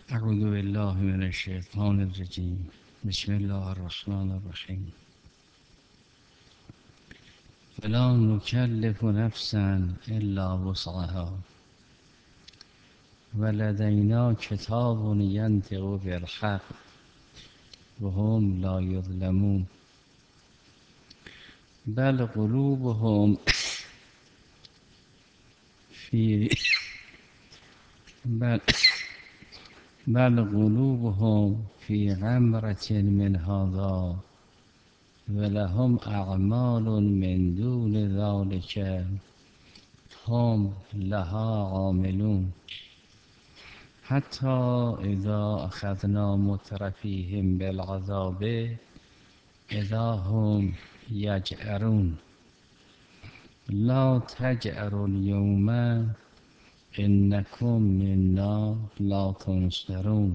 اعوذ بالله من الشیطان الرجیم. بسم الله الرحمن الرحیم. ولا نکلف نفسا الا وسعها ولدینا کتاب ینطق بالحق وهم لا یظلمون. بل قلوبهم فی بل, بل قلوبهم فی غمرة من هذا ولهم اعمال من دون ذلك هم لها عاملون. حتی اذا اخذنا مترفیهم بالعذاب اذا هم یجأرون. لا تجأروا اليوم انکم منا لا تنصرون.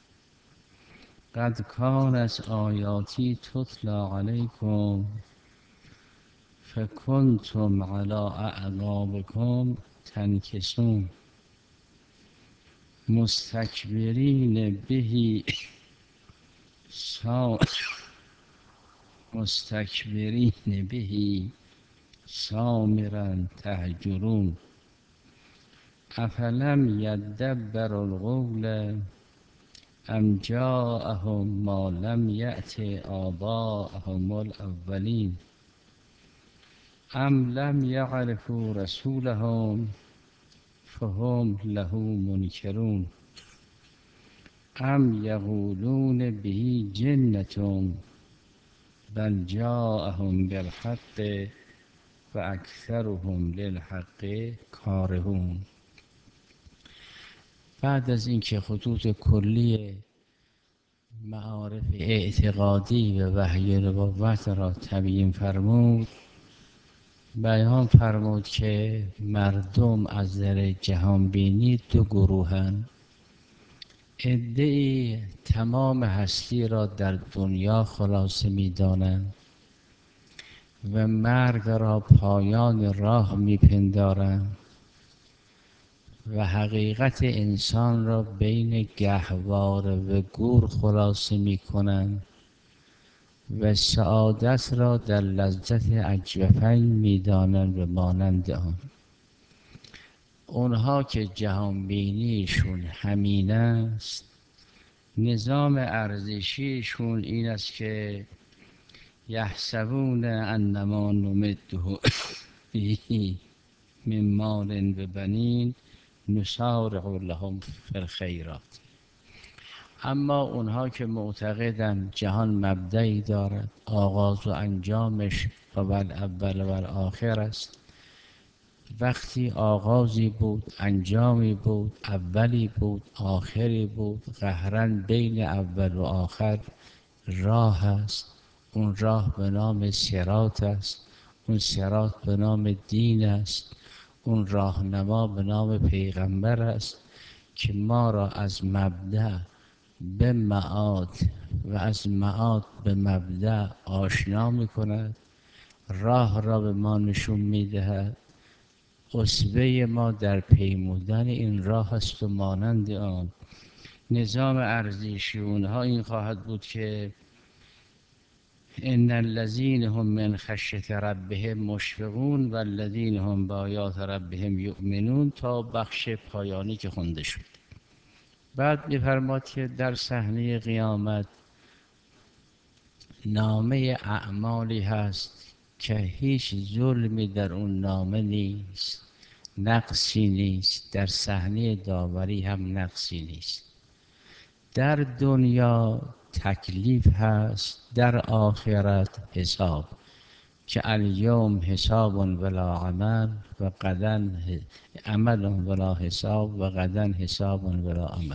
قد كانت آیاتی تتلی علیکم فکنتم علی اعقابکم تنکسون. مستكبرين به سامرا تهجرون. افلم يدبروا القول ام جاءهم ما لم يأت آباءهم الاولین. ام لم يعرفوا رسولهم فهم له منکرون. ام یقولون به جنة بل جاءهم بالحق و اکثرهم للحق کارهون. بعد از اینکه خطوط کلی معارف اعتقادی و وحی نبوت را تبیین فرمود، بیان فرمود که مردم از نظر جهان بینی دو گروهند. عده‌ای تمام هستی را در دنیا خلاصه می دانند و مرگ را پایان راه می پندارند و حقیقت انسان را بین گهواره و گور خلاصه می کنند و سعادت را در لذت اجوفین می دانند و مانند آن. اونها که جهان بینیشون همین است، نظام ارزشیشون این است که یحسبون انما نمده به من مال و بنین نسارع لهم فی الخیرات. اما اونها که معتقدند جهان مبدئی دارد، آغاز و انجامش اول و آخر است، وقتی آغازی بود، انجامی بود، اولی بود، آخری بود، قهراً بین اول و آخر راه است. اون راه به نام صراط است، اون صراط به نام دین است، اون راهنما به نام پیغمبر است که ما را از مبدأ به معاد و از معاد به مبدأ آشنا می کند، راه را به ما نشون می دهد. اسوه ما در پیمودن این راه است و مانند آن. نظام ارزشی اونها این خواهد بود که ان الذین هم من خشیة ربهم مشفقون والذین هم بآیات ربهم یؤمنون تا بخش پایانی که خونده شد. بعد می‌فرماد که در صحنه قیامت نامه اعمالی هست که هیچ ظلمی در اون نامه نیست، نقصی نیست، در صحنه داوری هم نقصی نیست. در دنیا تکلیف هست، در آخرت حساب که الیوم حساب ولا عمل و غدا عمل ولا حساب و غدا حساب ولا عمل.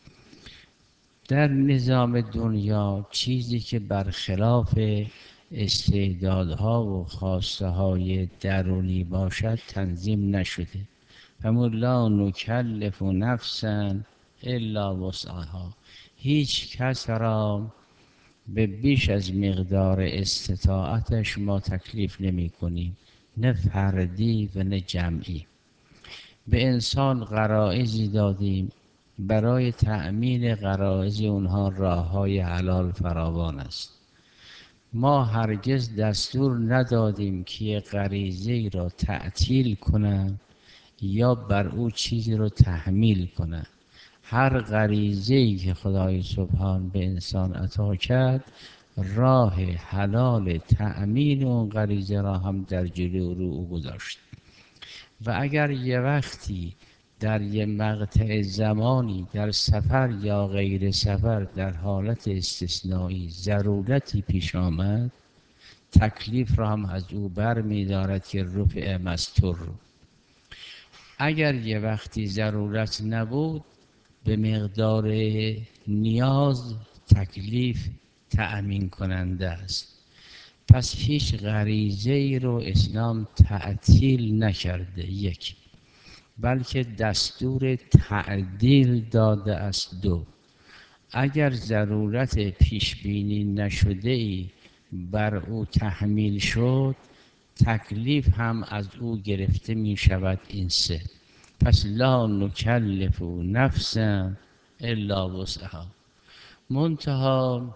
در نظام دنیا چیزی که برخلاف استعدادها و خواسته های درونی باشد تنظیم نشده. همون لا نکلف نفسا الا وسعها، هیچ کس را به بیش از مقدار استطاعتش ما تکلیف نمی کنیم، نه فردی و نه جمعی. به انسان غرایزی دادیم برای تأمین غرایز اونها راه‌های حلال فراوان است. ما هرگز دستور ندادیم که یه غریزه را تعطیل کنند یا بر او چیزی رو تحمیل کنند. هر غریزه‌ای که خدای سبحان به انسان عطا کرد، راه حلال تأمین اون غریزه را هم در جلو رو او گذاشت. و اگر یه وقتی در یه مقطع زمانی در سفر یا غیر سفر در حالت استثنایی ضرورتی پیش آمد، تکلیف را هم از او بر می دارد که رفع مستور رو. اگر یه وقتی ضرورت نبود، به مقدار نیاز تکلیف تأمین کننده است. پس هیچ غریزه ای رو اسلام تعطیل نکرده، یک، بلکه دستور تعدیل داده است. دو، اگر ضرورت پیش بینی نشده ای بر او تحمیل شد، تکلیف هم از او گرفته می شود. این سه. پس لا نکلف نفسا الا وسعها. منتها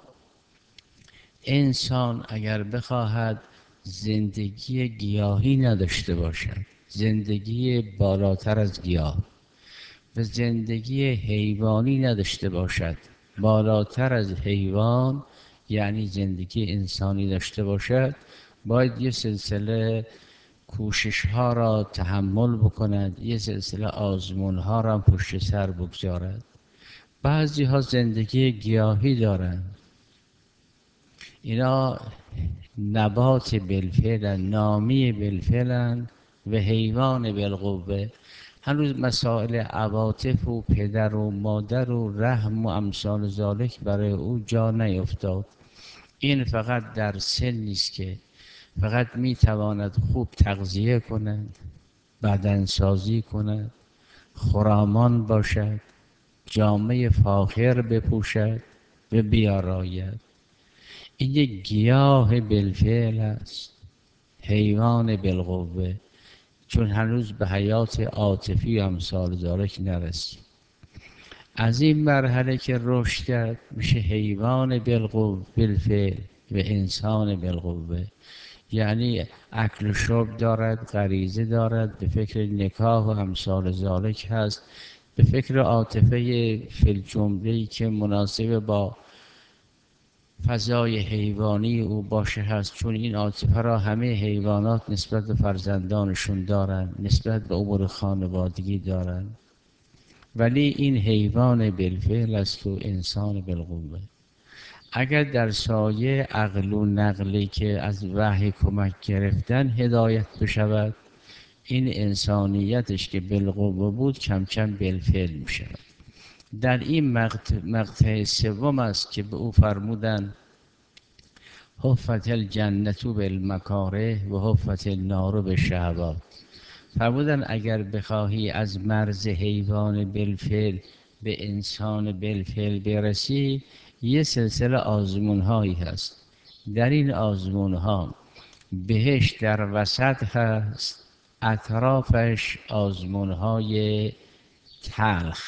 انسان اگر بخواهد زندگی گیاهی نداشته باشد، زندگی بالاتر از گیاه، و زندگی حیوانی نداشته باشد، بالاتر از حیوان، یعنی زندگی انسانی داشته باشد، باید یه سلسله کوشش ها را تحمل بکند، یه سلسله آزمون ها را پشت سر بگذارد. بعضی ها زندگی گیاهی دارند، اینا نبات بالفعل، نامی بالفعل و حیوان بالقوه. هنوز مسائل عواطف و پدر و مادر و رحم و امثال ذالک برای او جا نیفتاد. این فقط در سن نیست که فقط میتواند خوب تغذیه کند، بدنسازی کند، خرامان باشد، جامعه فاخر بپوشد و بیاراید. این یک گیاه بالفعل است، حیوان بالقوه، چون هنوز به حیات عاطفی و امثال ذالک نرسید. از این مرحله که رشد کرد میشه حیوان بالفعل و انسان بالقوه، یعنی اکل و شرب دارد، غریزه دارد، به فکر نکاح و امثال ذالک هست، به فکر عاطفه فی الجمله‌ای که مناسب با فضای حیوانی او باشه هست، چون این عاطفه را همه حیوانات نسبت به فرزندانشون دارن، نسبت به امور خانوادگی دارن، ولی این حیوان بالفعل است و انسان بالقوه. اگر در سایه عقل و نقلی که از وحی کمک گرفتن هدایت بشود، این انسانیتش که بالقوه بود کم کم بالفعل می شود. در این مقطع سوم است که به او فرمودن حفت الجنة بالمکاره و حفت النار بالشهوات. فرمودن اگر بخواهی از مرز حیوان بالفعل به انسان بالفعل برسی، یه سلسله آزمون هایی هست. در این آزمون ها بهشت در وسط هست، اطرافش آزمون های تلخ.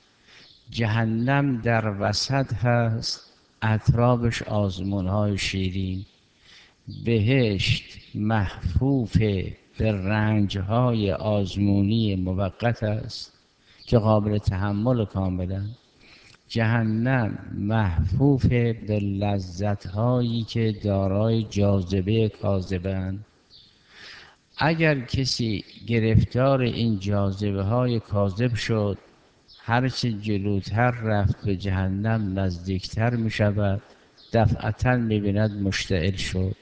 جهنم در وسط هست، اطرافش آزمون های شیرین. بهشت محفوف به رنج های آزمونی موقت است که قابل تحمل کاملا. جهنم محفوف به لذت هایی که دارای جاذبه کاذبند. اگر کسی گرفتار این جاذبه های کاذب شد، هرچه جلوتر رفت به جهنم نزدیکتر می شود، دفعتا می بیند مشتعل شد.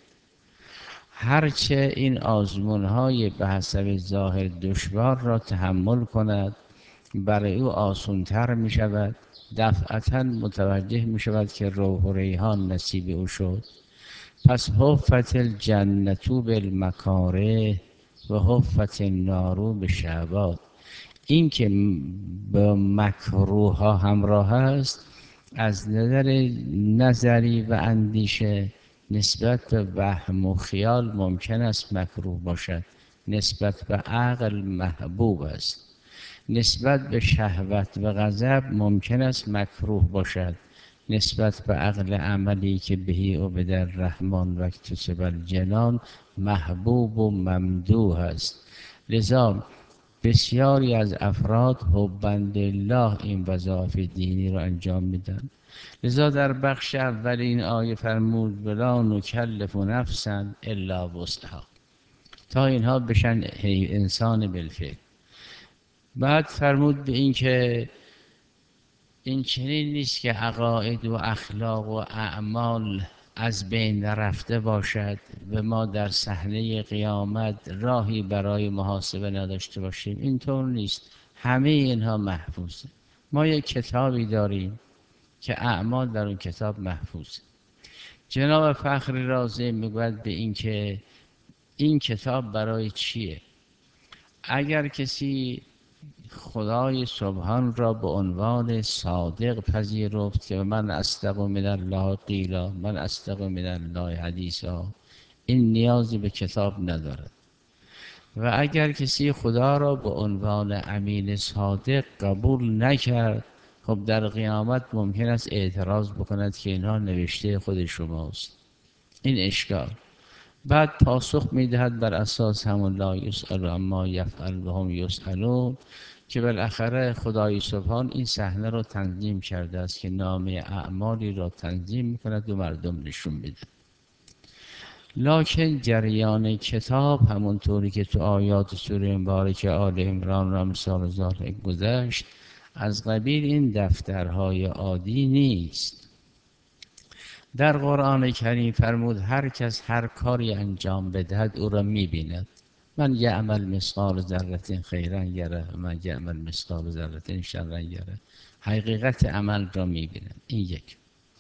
هرچه این آزمون های به حسب ظاهر دشوار را تحمل کند، برای او آسان‌تر می شود، دفعتا متوجه می شود که روح و ریحان نصیب او شد. پس حفت الجنة بالمکاره و حفت النار بالشهوات. این که با مکروه ها همراه است، از نظر نظری و اندیشه نسبت به وهم و خیال ممکن است مکروه باشد، نسبت به عقل محبوب است. نسبت به شهوت و غضب ممکن است مکروه باشد، نسبت به عقل عملی که بهی عبد الرحمن و اکتسب الجنان محبوب و ممدوح است. لذا بسیاری از افراد حباً لله این وظایف دینی را انجام میدن. لذا در بخش اول این آیه فرمود ولا نکلف نفسا الا وسعها، تا اینها بشن انسان بالفعل. بعد فرمود به این که این چنین نیست که عقاید و اخلاق و اعمال از بین رفته باشد و ما در صحنه قیامت راهی برای محاسبه نداشته باشیم. اینطور نیست، همه اینها محفوظه. ما یک کتابی داریم که اعمال در اون کتاب محفوظه. جناب فخری رازی میگوید به این که این کتاب برای چیه؟ اگر کسی خدای سبحان را به عنوان صادق پذیرفت که من اصدق من الله قیلا، من اصدق من الله حدیثا، این نیازی به کتاب ندارد. و اگر کسی خدا را به عنوان امین صادق قبول نکرد، خب در قیامت ممکن است اعتراض بکند که اینها نوشته خود شماست. این اشکال. بعد پاسخ میدهد بر اساس همون لا یسأل اما یفعل و هم یسألون، که بالاخره خدای سبحان این صحنه را تنظیم کرده است که نامه اعمالی را تنظیم میکند و مردم نشون میده. لکن جریان کتاب همونطوری که تو آیات سوره مبارکه آل عمران را مثال ذالک گذشت، از قبیل این دفترهای عادی نیست. در قرآن کریم فرمود هر کس هر کاری انجام بدهد او را میبیند. من یعمل مثقال ذره خیرا یره و من یعمل مثقال ذره شرا یره. حقیقت عمل را میبیند. این یک.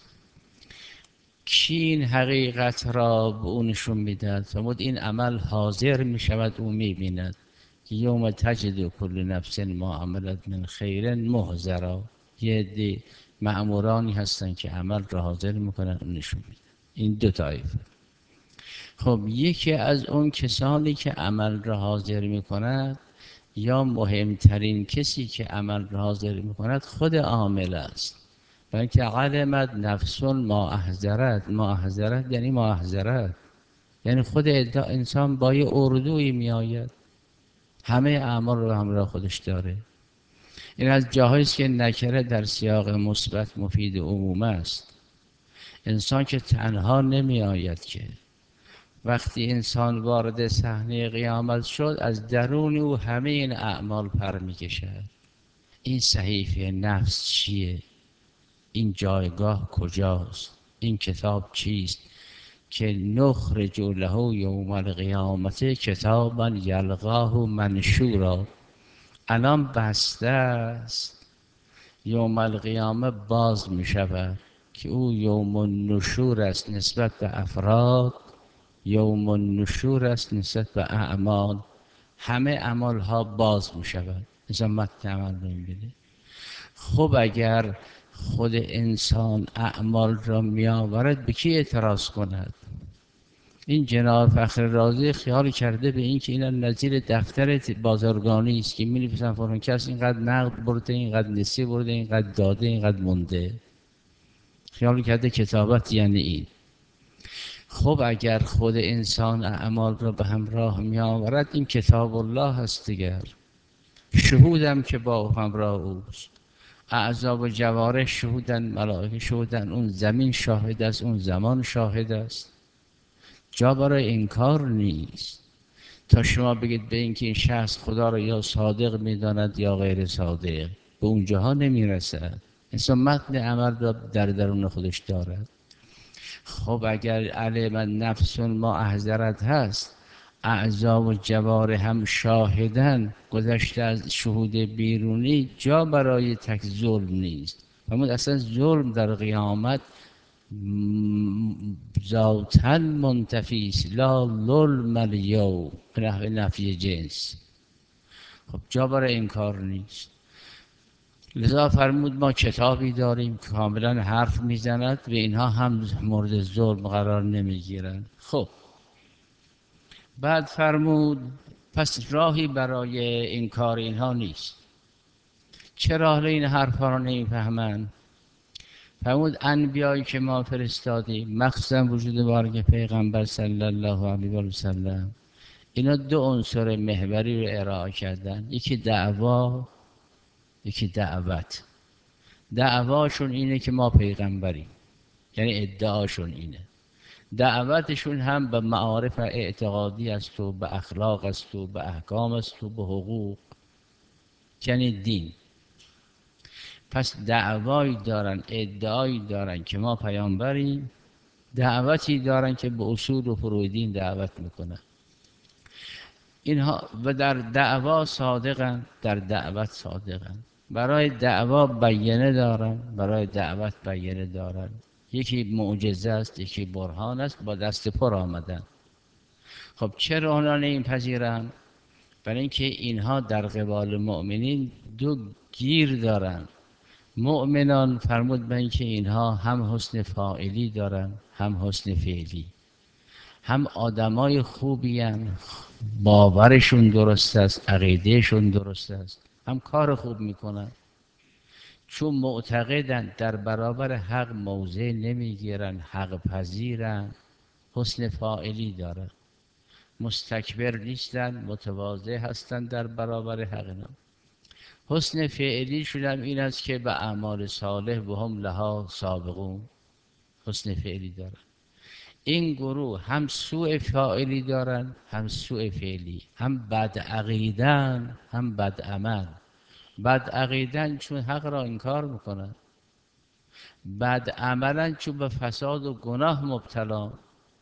کی این حقیقت را به او نشون میدهد؟ فرمود این عمل حاضر میشود، او میبیند که یوم تجد کل نفس ما عملت من خیر محضرا. یه عده مأمورانی هستن که عمل را حاضر میکنن و نشون میدن. این دو طایفه. خب یکی از اون کسانی که عمل را حاضر میکند، یا مهمترین کسی که عمل را حاضر میکند خود عامل است. بلکه علمت نفس ما احضرت. ما احضرت یعنی ما احضرت، یعنی خود انسان با یه اردوی میآید، همه اعمال رو همراه خودش داره. این از جاهایی است که نکره در سیاق مثبت مفید عموم است. انسان که تنها نمی آید که. وقتی انسان وارد صحنه قیامت شد، از درون او همه این اعمال پر می کشد. این صحیفه نفس چیه؟ این جایگاه کجاست؟ این کتاب چیست؟ که نخرج له یوم القیامت کتابا یلقاه منشورا. الان بسته است، یوم القیامه باز می شود که او یوم النشور است نسبت به افراد، یوم النشور است نسبت به اعمال. همه اعمال ها باز می شود. مثلا متن عمل رو میبینه. خب اگر خود انسان اعمال را می آورد، به کی اعتراض کند؟ این جناب فخر رازی خیال کرده به این که این نظیر دفتر بازرگانی است که می نویسن فلان کس اینقدر نقد برده، اینقدر نسیه برده، اینقدر داده، اینقدر مونده. خیال کرده کتابت یعنی این. خب اگر خود انسان اعمال را به همراه می آورد، این کتاب الله هست دیگر. شهودم که با همراه اوست. اعضا و جوارح شهودن، ملائکه شهودن، اون زمین شاهد است، اون زمان شاهد است. جا برای انکار نیست. تا شما بگید به اینکه این شخص خدا را یا صادق میداند یا غیر صادق، به اونجاها نمیرسد. انسان متن عمل را در درون خودش دارد. خب اگر علم نفس ما احضرت هست، اعضا و جوارح هم شاهدن، گذشته از شهود بیرونی، جا برای تک ظلم نیست. فرمود اصلا ظلم در قیامت ذاتاً منتفی است. لا ظلم الیوم، نفی جنس. خب جا برای انکار نیست. لذا فرمود ما کتابی داریم که کاملا حرف میزند و اینها هم مورد ظلم قرار نمیگیرند. خب بعد فرمود پس راهی برای انکار اینها نیست. چرا حالا این حرفا رو نمیفهمن؟ فرمود انبیایی که ما فرستادیم، مخصوصا وجود بارگ پیغمبر صلی الله علیه و سلم، اینا دو عنصر محوری رو ارائه کردن، یکی دعوا، یکی دعوت. دعواشون اینه که ما پیغمبریم، یعنی ادعاشون اینه. دعوتشون هم به معارف اعتقادی است و به اخلاق است و به احکام است و به حقوق، یعنی دین. پس دعوایی دارن، ادعایی دارن که ما پیامبریم، دعوتی دارن که به اصول و فروع دین دعوت میکنن. اینها و در دعوا صادقن، در دعوت صادقن. برای دعوا بیانه دارن، برای دعوت بیانه دارن. یکی معجزه است، یکی برهان است، با دست پر آمدن. خب چرا اونا نمیپذیرن؟ برای اینکه اینها در قبال مؤمنین دو گیر دارن. مؤمنان فرمود به اینکه اینها هم حسن فاعلی دارن، هم حسن فعلی. هم آدمای خوبی هن، باورشون درست است، عقیدهشون درست است، هم کار خوب میکنن. چون معتقدن در برابر حق موضع نمیگیرن، حق پذیرن، حسن فاعلی دارن، مستکبر نیستن، متواضع هستن در برابر حق. حسن فعلی شدن این است که به اعمال صالح و هم لها سابقون، حسن فعلی دارن. این گروه هم سوء فاعلی دارن، هم سوء فعلی، هم بد عقیدن، هم بد عمل. بد عقیدن چون حق را انکار میکنن، بد عملن چون به فساد و گناه مبتلا.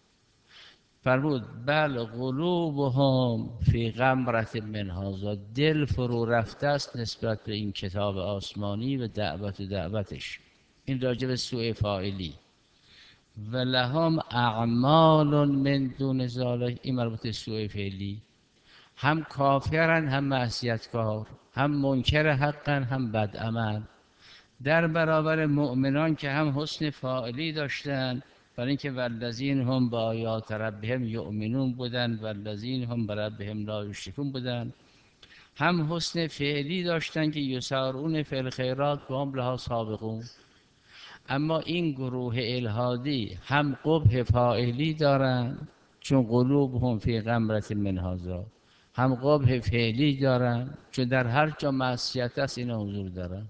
فرمود بل قلوبهم فی غمرة من هذا، دل فرو رفته است نسبت به این کتاب آسمانی و دعوتش. این راجع به سوء فاعلی. و لهم اعمال من دون ذلک، این مربوط به سوء فعلی. هم کافرن، هم معصیتکار، هم منکر حقن، هم بدعمل. در برابر مؤمنان که هم حسن فاعلی داشتن، برای اینکه والذین هم با آیات ربهم یؤمنون بودن، والذین هم بربهم لا یشرکون بودن. هم حسن فعلی داشتن که یسارعون فی الخیرات و هم لها سابقون. اما این گروه الهادی هم قبح فاعلی دارن، چون قلوبهم فی غمرة من هذا، هم قبح فعلی دارن، چون در هر جا معصیت است اینا حضور دارن.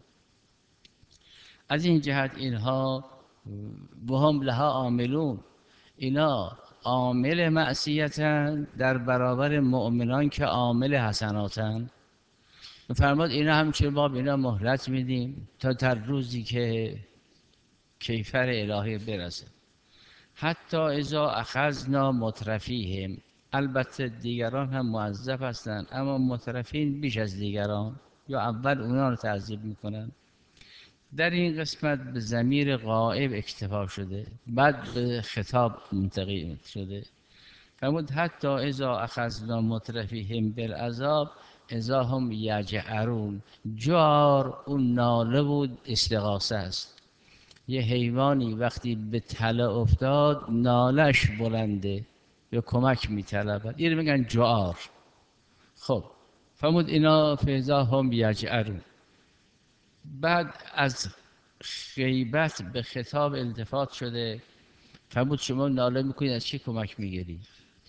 از این جهت اینها و هم لها عاملون، اینا عامل معصیتن در برابر مؤمنان که عامل حسناتن. فرمود اینا همچنین باب اینا مهلت میدیم تا در روزی که کیفر الهی برسه. حتی اذا اخذنا مترفیهم، البته دیگران هم معذب هستند، اما مترفین بیش از دیگران، یا اول اونا رو تعذیب میکنن. در این قسمت به ضمیر غائب اکتفا شده، بعد به خطاب منتقل شده. فرمود حتی اذا اخذنا مترفیهم بالعذاب اذا هم یجأرون. جار اون ناله بود، استغاثه است. یه حیوانی وقتی به تله افتاد نالش بلنده، یا کمک میطلبد، این میگن جعار. خب فرمود اینا فاذا هم یجأرون. بعد از غیبت به خطاب التفات شده. فرمود شما ناله میکنید، از چی کمک میگیرید؟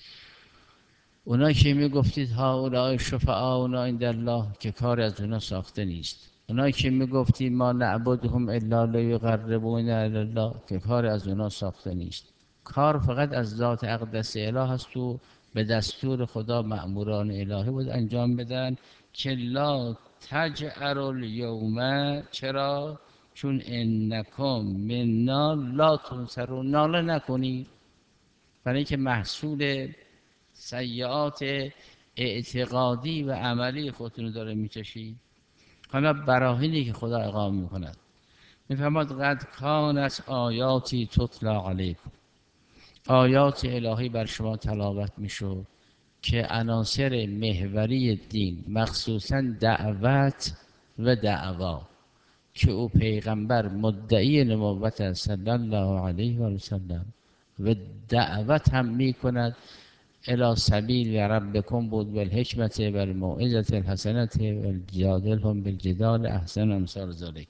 اونا که میگفتید ها اولای شفعاؤنا عند الله، که کار از اونا ساخته نیست. اونا که میگفتید ما نعبدهم الا لیقربونا الی الله، که کار از اونا ساخته نیست. کار فقط از ذات اقدس اله هست و به دستور خدا مأموران الهی بود انجام بدن که لا تجأروا الیوم. چرا؟ چون انکم منا لا تنصرون، ناله نکنید، برای اینکه محصول سیئات اعتقادی و عملی خودتون داره میچشید. حالا براهینی که خدا اقام میکند، میفرماد قد کانت آیاتی تتلی علیکم، آیات الهی بر شما تلاوت میشد که عناصر محوری دین، مخصوصا دعوت و دعوا، که او پیغمبر مدعی نبوت صلی الله علیه و سلم و دعوت هم میکند الی سبیل ربکم بود بالحکمت و الموعظة الحسنة و جادلهم بالجدال احسن امثال ذلک.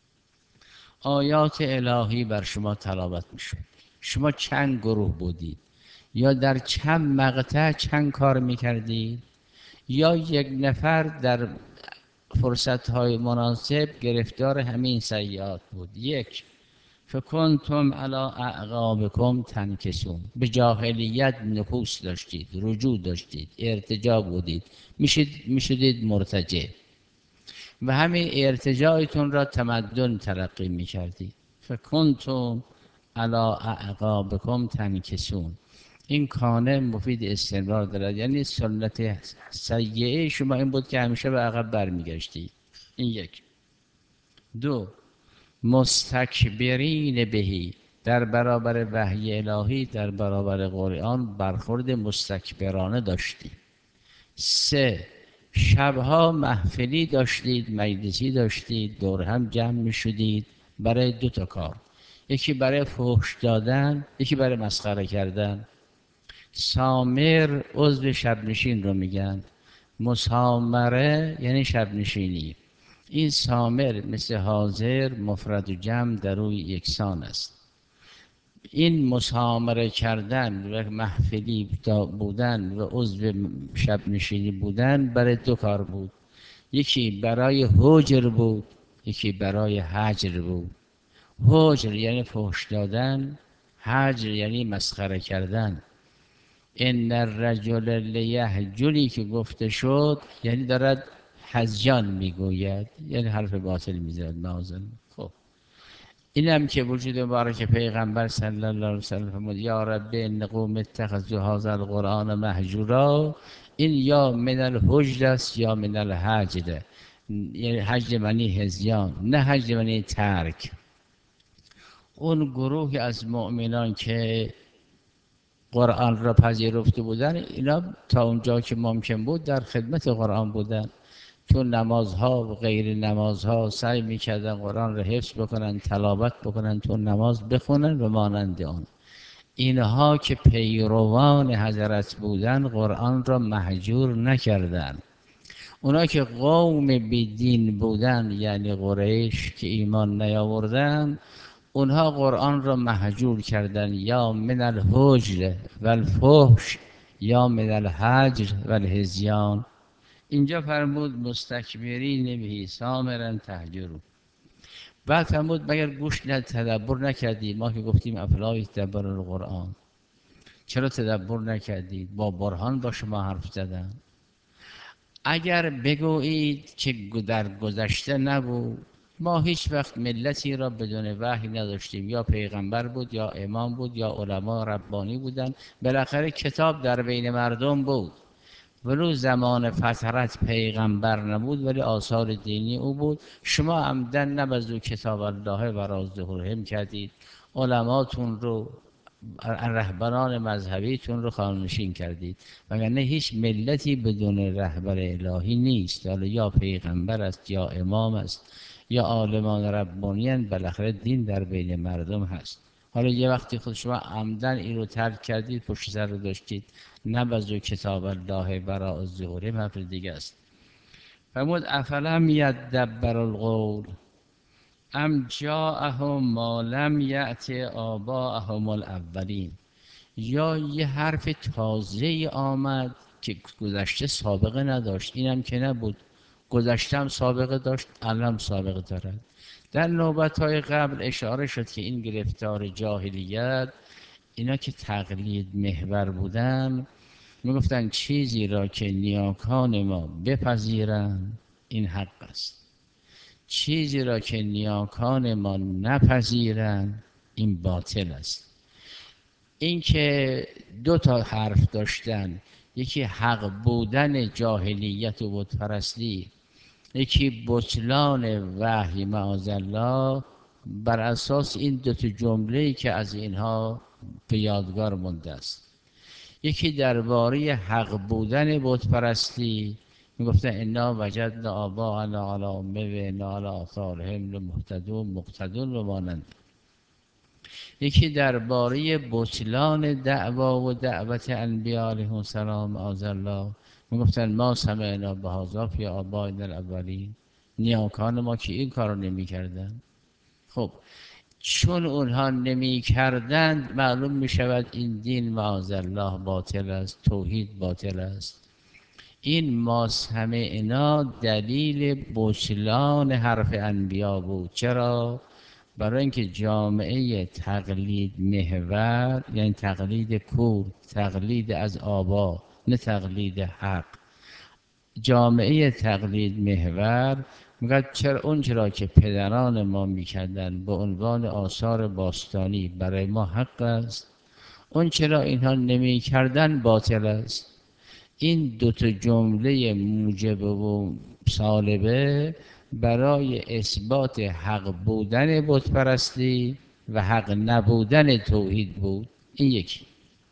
آیات الهی بر شما تلاوت میشد. شما چند گروه بودید، یا در چند مقطع چند کار میکردید، یا یک نفر در فرصتهای مناسب گرفتار همین سیئات بود. یک، فکنتم علی اعقابکم تنکسون، به جاهلیت نفوس داشتید، رجوع داشتید، ارتجاع بودید، میشدید مرتجع و همین ارتجاعتون را تمدن تلقی میکردید. فکنتم علی اعقابکم تنکسون، این کانه مفید استمرار دارد، یعنی سنت سیئه شما این بود که همیشه به عقب برمیگشتید. این یک. دو، مستکبرین بهی، در برابر وحی الهی، در برابر قرآن برخورد مستکبرانه داشتید. سه، شبها محفلی داشتید، مجلسی داشتید، دور هم جمع می شدید برای دو تا کار، یکی برای فحش دادن، یکی برای مسخره کردن. سامر عضو شب نشین رو میگن، مسامره یعنی شب نشینی. این سامر مثل حاضر مفرد و جمع در روی یکسان است. این مسامره کردن و محفلی بودن و عضو شب نشینی بودن برای دو کار بود، یکی برای هجر بود، یکی برای هجر بود. هجر یعنی فحش دادن، هجر یعنی مسخره کردن. ان الرجل لیهجری که گفته شد یعنی دارد هذیان میگوید، یعنی حرف باطل میزد معاذالله. خب اینم که وجود مبارک پیغمبر صلی الله علیه و سلم فرمود یا رب ان قوم اتخذوا هذا القرآن مهجورا، این یا من الهجر است یا من الهجر، یعنی هجر معنی هذیان، نه هجر معنی ترک. اون گروهی از مؤمنان که قرآن را پذیرفته بودن، اینا تا اونجا که ممکن بود در خدمت قرآن بودن، تو نمازها و غیر نمازها سعی میکردن قرآن را حفظ بکنن، تلاوت بکنن، تو نماز بخونن و مانند آن. اینها که پیروان حضرت بودن قرآن را مهجور نکردن. اونا که قوم بیدین بودن یعنی قریش که ایمان نیاوردن، اونها قرآن را مهجور کردن، یا من الهجر و الفحش یا من الهجر و الهذیان. اینجا فرمود مستکبرین بهی سامرا تهجروا. بعد فرمود مگر گوش تدبر نکردید؟ ما که گفتیم افلا یتدبرون القرآن، چرا تدبر نکردید؟ با برهان با شما حرف زدن. اگر بگویید که در گذشته نبود، ما هیچ وقت ملتی را بدون وحی نداشتیم، یا پیغمبر بود یا امام بود یا علما ربانی بودن، بالاخره کتاب در بین مردم بود، ولو زمان فترت پیغمبر نبود ولی آثار دینی او بود. شما عمدن نبذو کتاب الله وراء ظهورهم کردید، علماتون رو، رهبران مذهبیتون رو خانه‌نشین کردید، وگرنه هیچ ملتی بدون رهبر الهی نیست، حالا یا پیغمبر است یا امام است یا عالمان ربانیان، بالاخره دین در بین مردم هست. حالا یه وقتی خود شما عمدن این رو ترک کردید، پشت سر رو داشتید، نبذو کتاب الله وراء ظهورهم حرف دیگه است. فرمود افلم یدبر القول ام جاءهم ما لم یأت آباءهم الاولین، یا یه حرف تازه آمد که گذشته سابقه نداشت. اینم که نبود، گذشته هم سابقه داشت، الان سابقه دارد. در نوبت‌های قبل اشاره شد که این گرفتار جاهلیت، اینا که تقلید محور بودن، میگفتن چیزی را که نیاکان ما بپذیرند این حق است، چیزی را که نیاکان ما نپذیرند این باطل است. این که دو تا حرف داشتن، یکی حق بودن جاهلیت و بتپرستی، یکی بطلان وحی معاذالله، بر اساس این دو تا جمله‌ای که از اینها به یادگار مونده است. یکی درباره حق بودن بتپرستی میگفتن انا وجدنا آباءنا علی امه و انا علی آثارهم مهتدون و مانند. یکی درباره بطلان دعوا و دعوت انبیاء علیهم السلام معاذ الله میگفتن ما سمعنا بهذا فی آبائنا الاولین، نیاکان ما که این کارو نمیکردن. خب چون اونها نمی کردند معلوم می شود این دین معاذ الله باطل است، توحید باطل است. این ما سمعنا دلیل بطلان حرف انبیا بود. چرا؟ برای اینکه جامعه تقلید محور، یعنی تقلید کور، تقلید از آبا نه تقلید حق، جامعه تقلید محور میگه چرا اون چرا که پدران ما میکردن به عنوان آثار باستانی برای ما حق است، اون چرا اینها نمیکردن باطل است. این دوتا جمله موجب و سالبه برای اثبات حق بودن بت پرستی و حق نبودن توحید بود. این یکی.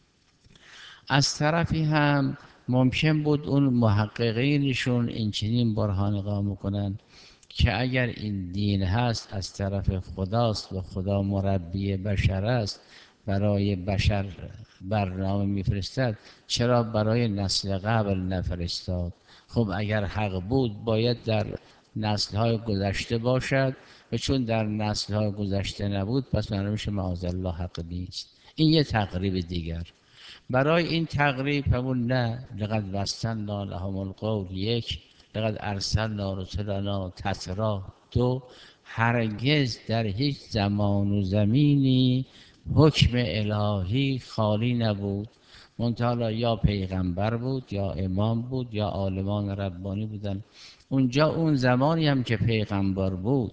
از طرفی هم ممکن بود اون محققینشون این چنین برهان اقامه کنن که اگر این دین هست از طرف خداست و خدا مربی بشر است، برای بشر برنامه میفرستد، چرا برای نسل قبل نفرستاد؟ خب اگر حق بود باید در نسل‌های گذشته باشد و چون در نسل‌های گذشته نبود پس معلوم میشه معاذ الله حق نیست. این یه تقریب دیگر. برای این تقریب همون نه لقد وصلنا لهم القول یک، لقد ارسلنا رسلنا تترا دو، هرگز در هیچ زمان و زمینی حکم الهی خالی نبود. منتها یا پیغمبر بود یا امام بود یا عالمان ربانی بودن. اونجا اون زمانی هم که پیغمبر بود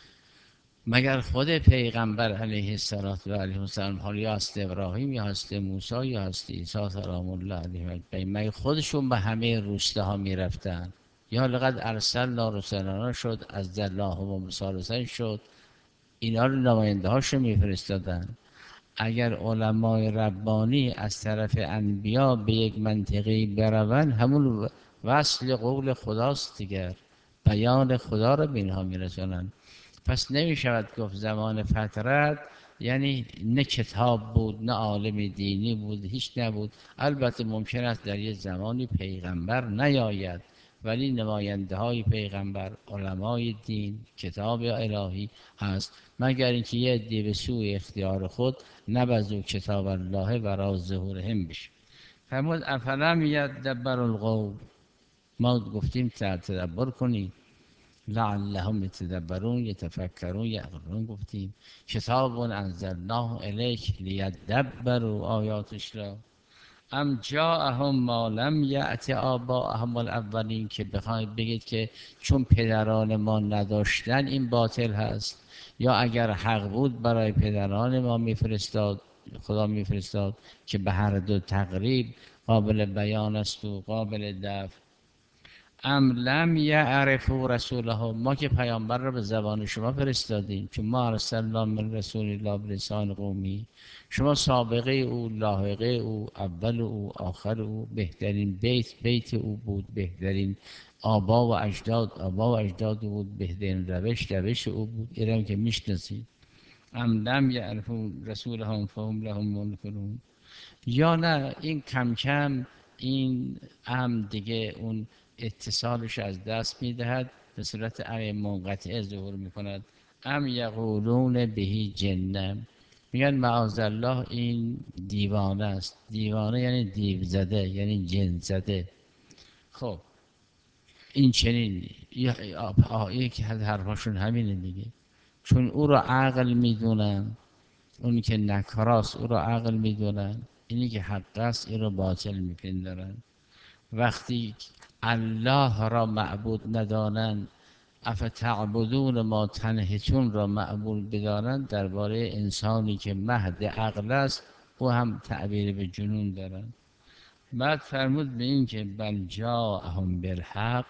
مگر خود پیغمبر علیه السلام حال یا هست ابراهیم یا هست موسی یا هست عیسی سلام الله علیه مگر خودشون به همه روستاها میرفتن؟ یا لقد ارسلنا رسلنا شد، از الله و مثالثن شد، اینا رو نماینده هاشو میفرستادن. اگر علمای ربانی از طرف انبیا به یک منطقی برون همون وصل قول خداست دیگر، بیان خدا رو به اینها میرسونن. پس نمی شود گفت زمان فترت یعنی نه کتاب بود نه عالم دینی بود، هیچ نبود. البته ممکن است در یک زمانی پیغمبر نیاید ولی نماینده های پیغمبر، علمای دین، کتاب الهی هست، مگر اینکه یه عده به سوی اختیار خود نبذوا کتاب الله وراء ظهورهم بشه. فرمود افلم یدبروا القول، ما گفتیم تدبر کنید، لعلهم یتدبرون یتفکرون یعقلون. گفتیم کتاب انزلناه الیک لیدبروا آیاتش را ام جاءهم ما لم یأت آباءهم الاولین، که بخواید بگید که چون پدران ما نداشتن این باطل هست، یا اگر حق بود برای پدران ما میفرستاد، خدا میفرستاد که به هر دو تقریب قابل بیان است و قابل دفع. ام لم یعرفوا رسولهم، ما که پیامبر رو به زبان شما فرستادیم، چون ما ارسلنا من رسول الله بلسان قومی، شما سابقه او، لاحقه او، اول او، آخر او، بهترین بیت او بود، بهترین آبا و اجداد بود، بهترین روش او بود، ایران که میشناسید. ام لم یعرفوا رسولهم فهم لهم منکرون. یا نه این کم کم این دیگه اون اتصالش از دست میدهد، به صورت منقطعه ظهور میکند. ام یقولون بهی جنه، میگن معاذالله این دیوانه است. دیوانه یعنی دیو زده، یعنی جن زده. خب این چنین یکی از حرفاشون همینه دیگه، چون او را عقل میدونن، اونی که نکراست او را عقل میدونن، اینی که حق است این را باطل میپندارن. وقتی الله را معبود ندانند، افتعبدون ما تنحتون را معبود بدانند، درباره انسانی که مهد عقل است او هم تعبیر به جنون دارند. بعد فرمود به این که بل جاءهم بالحق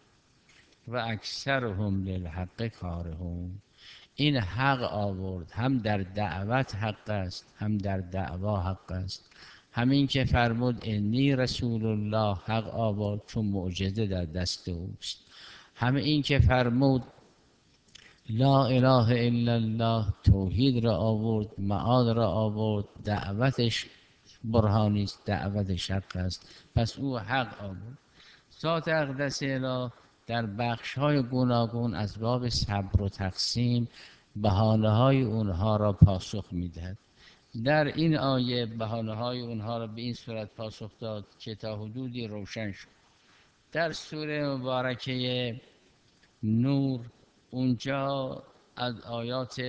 و اکثرهم للحق کارهون، این حق آورد، هم در دعوت حق است هم در دعوا حق است. همین که فرمود انی رسول الله حق آورد چون معجزه در دست اوست. همه این که فرمود لا اله الا الله توحید را آورد، معاد را آورد، دعوتش برهانی است، دعوتش حق است، پس او حق آورد. ذات اقدس را در بخش‌های گوناگون از باب صبر و تقسیم بهانه‌های اونها را پاسخ می‌دهد. در این آیه بهانه‌های اونها را به این صورت پاسخ داد که تا حدودی روشن شد. در سوره مبارکه نور اونجا از آیات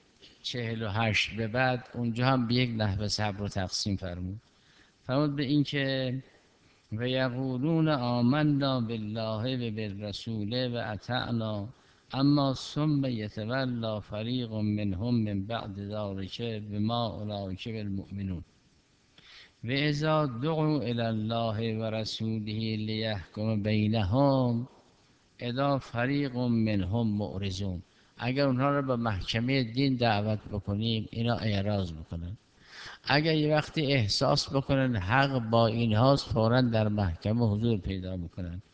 48 به بعد اونجا هم به یک نحو صبر و تقسیم فرمود به این که و یقولون آمنا بالله و بالرسول و اطعنا اما ثم یتولی فریق منهم من بعد ذلک بما اولئک بالمؤمنون و اذا دعوا الی الله و رسوله لیحکم بینهم اذا فریق منهم معرضون. اگر اونها رو به محکمه دین دعوت بکنیم اینا اعراض میکنن. اگر یه وقتی احساس بکنن حق با اینهاست فوراً در محکمه حضور پیدا میکنن.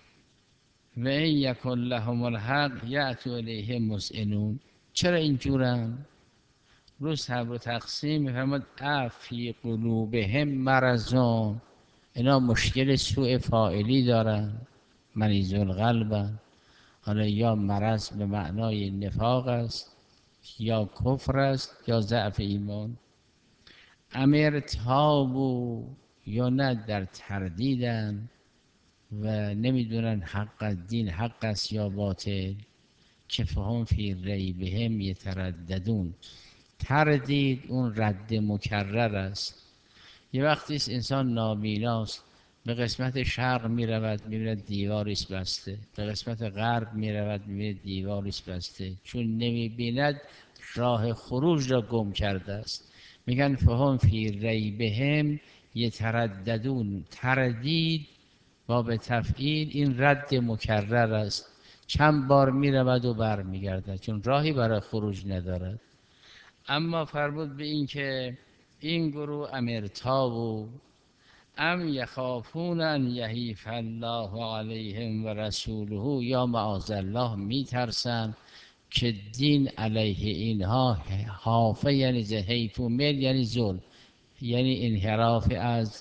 و این یکن لهم الحق یأتوا الیه مذعنون. چرا اینجورن؟ رو صبر و تقسیم میفرماد افی قلوبهم مرضون، اینا مشکل سوء فاعلی دارن، مریض القلبن. حالا یا مرض به معنای نفاق است یا کفر است یا ضعف ایمان. امر تابو یا نه در تردیدن و نمیدونن حق دین حق است یا باطل. که فهم فی ریبهم یترددون. تردید اون رد مکرر است. یه وقتی است انسان نابیناست، به قسمت شرق می رود می بیند دیواری است بسته، به قسمت غرب می رود می بیند دیواری است بسته، چون نمی بیند راه خروج را گم کرده است. میگن فهم فی ریبهم یترددون. تردید باب تفعیل این رد مکرر است، چند بار می رود و بر می گردد چون راهی برای خروج ندارد. اما فرمود به این که این گروه امرتابو ام یخافون ان یحیف الله علیهم و رسوله، یا معاذ الله میترسن که دین علیه اینها حافه، یعنی حیف و میل یعنی ظلم، یعنی انحراف از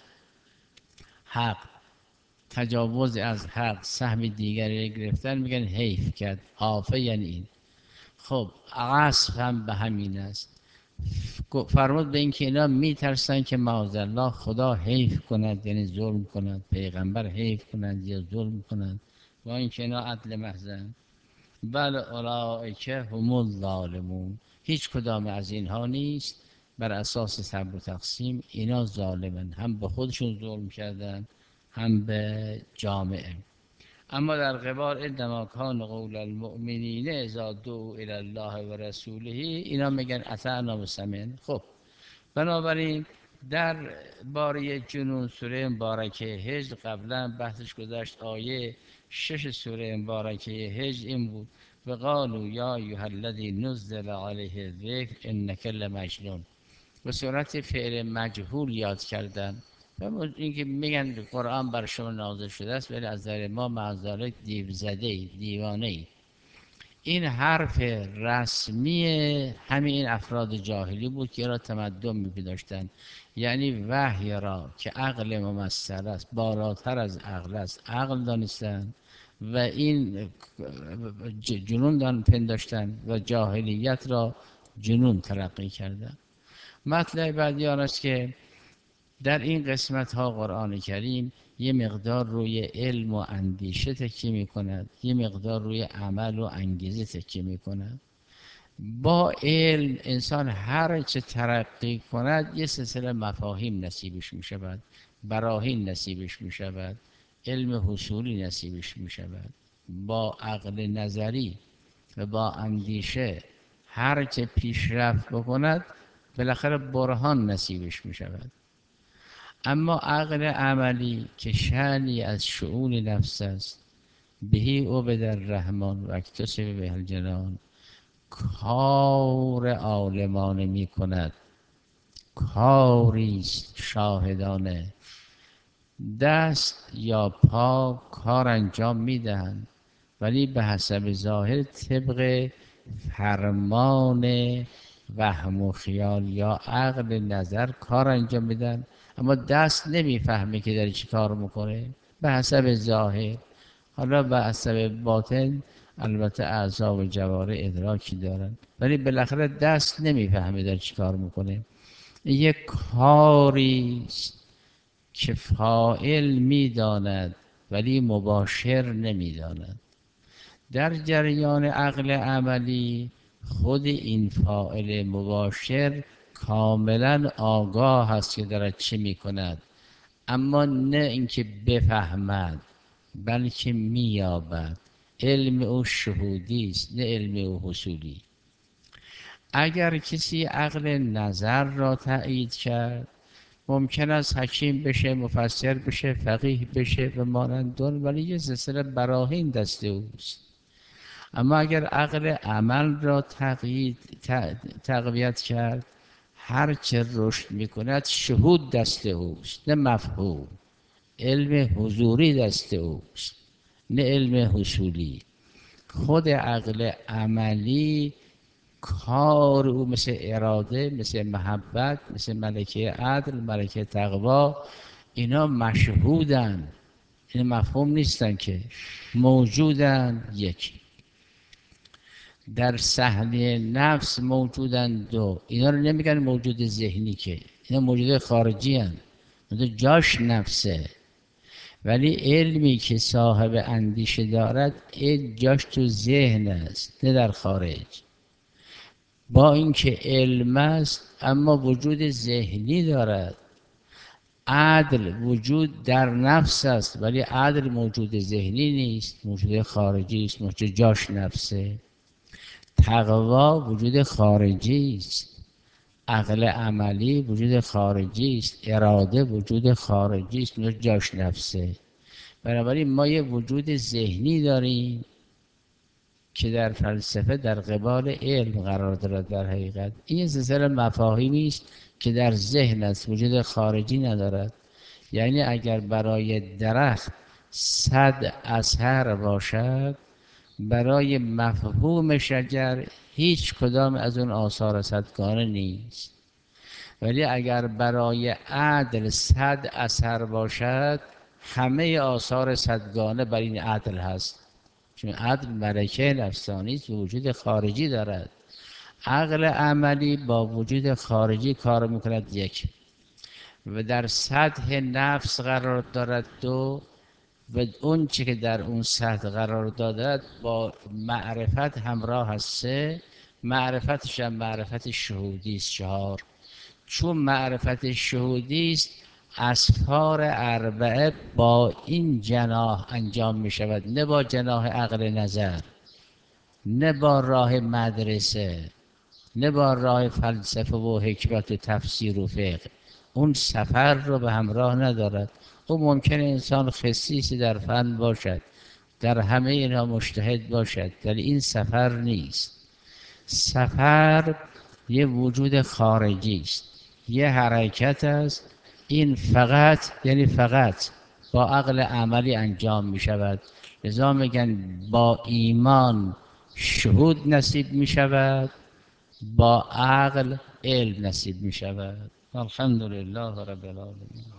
حق، تجاوز از حق، سهم دیگری گرفتن، میگن حیف کرد. حافه یعنی این. خب عصف هم به همین است. فرمود به این که اینا میترسن که معاذالله خدا حیف کند، یعنی ظلم کند، پیغمبر حیف کند یا ظلم کند، با اینکه اینا عدل محضن. بل اولئک هم الظالمون. هیچ کدام از اینها نیست. بر اساس صبر و تقسیم اینا ظالمن، هم به خودشون ظلم کردن هم به جامعه. اما در قبال انما کان قول المؤمنین اذا دعوا الی الله و رسوله، اینا میگن اطعنا و سمعنا. خب بنابراین در باره جنون سوره مبارکه هجر قبلا بحثش گذشت. آیه 6 سوره مبارکه هجر این بود و قالوا یا ایها الذی نزل علیه الذکر انک لمجنون. به صورت فعل مجهول یاد کردن و اینکه میگن قرآن بر شما نازل شده است ولی از نظر ما معذالک دیو زده ای، دیوانه ای. این حرف رسمی همین افراد جاهلی بود که را تمدن می‌داشتند، یعنی وحی را که عقل ممثل است، بالاتر از عقل است، عقل دانستند و این جنون پنداشتند و جاهلیت را جنون تلقی کردند. مطلب بعدی آن است که در این قسمت ها قرآن کریم یه مقدار روی علم و اندیشه تکیه می کند، یه مقدار روی عمل و انگیزه تکیه می کند. با علم انسان هر چه ترقی کند یه سلسله مفاهیم نصیبش می شود، براهین نصیبش می شود، علم حصولی نصیبش می شود. با عقل نظری و با اندیشه هر چه پیشرفت بکند بالاخره برهان نصیبش می شود. اما عقل عملی که شأنی از شؤون نفس است، بهی عبد الرحمن و اکتسب به الجنان، کار عالمانه می کند، کاریست شاهدانه، دست یا پا کار انجام می دهند ولی به حسب ظاهر طبق فرمان وهم و خیال یا عقل نظر کار انجام میدن، اما دست نمیفهمه که داره چی کار میکنه به حسب ظاهر. حالا به حسب باطن البته اعضا و جوارح ادراکی دارن، ولی بالاخره دست نمیفهمه داره چی کار میکنه. یک کاری است که فاعل میداند ولی مباشر نمیداند. در جریان عقل عملی خود این فاعل مباشر کاملا آگاه هست که دارد چه میکند، اما نه اینکه بفهمد بلکه مییابد. علم او شهودی است نه علم او حصولی. اگر کسی عقل نظر را تأیید کرد ممکن است حکیم بشه، مفسر بشه، فقیه بشه و مانند آن، ولی یه سلسله براهین دست اوست. اما اگر عقل عمل را تقویت کرد، هر چه رشد میکند شهود دست اوست نه مفهوم. علم حضوری دست اوست نه علم حصولی. خود عقل عملی کار او مثل اراده، مثل محبت، مثل ملکه عدل، ملکه تقوا، اینا مشهودن، این مفهوم نیستن که موجودن. یک در صحنه نفس موجودن. دو اینا رو نمیگن موجود ذهنی، که اینا موجود خارجی هن. جاش نفسه، ولی علمی که صاحب اندیشه دارد این جاش تو ذهن است نه در خارج. با اینکه علم است اما وجود ذهنی دارد. عدل وجود در نفس است ولی عدل موجود ذهنی نیست، موجود خارجی است، موجود جاش نفسه. تقوا وجود خارجی است، عقل عملی وجود خارجی است، اراده وجود خارجی است، جاش نفسه. بنابراین ما یه وجود ذهنی داریم که در فلسفه در قبال علم قرار دارد. در حقیقت این سلسله مفاهیمی است که در ذهن است، وجود خارجی ندارد. یعنی اگر برای درخت 100 اثر باشد، برای مفهوم شجر هیچ کدام از اون آثار 100گانه نیست. ولی اگر برای عدل 100 اثر باشد، همه آثار 100گانه بر این عدل هست، چون عدل ملکه نفسانی است و وجود خارجی دارد. عقل عملی با وجود خارجی کار میکند. یک و در سطح نفس قرار دارد. دو و اون چی که در اون سطح قرار دارد با معرفت همراه است. سه معرفتش هم معرفت شهودی است. چهار چون معرفت شهودی است اسفار اربعه با این جناح انجام می شود، نه با جناح عقل نظر، نه با راه مدرسه، نه با راه فلسفه و حکمت و تفسیر و فقه. اون سفر رو به همراه ندارد. او ممکنه انسان خصیصی در فن باشد، در همه اینها مجتهد باشد، ولی این سفر نیست. سفر یه وجود خارجی است، یه حرکت است. این فقط یعنی فقط با عقل عملی انجام می شود. لذا میگن با ایمان شهود نصیب می شود، با عقل علم نصیب می شود. الحمدلله رب العالمین.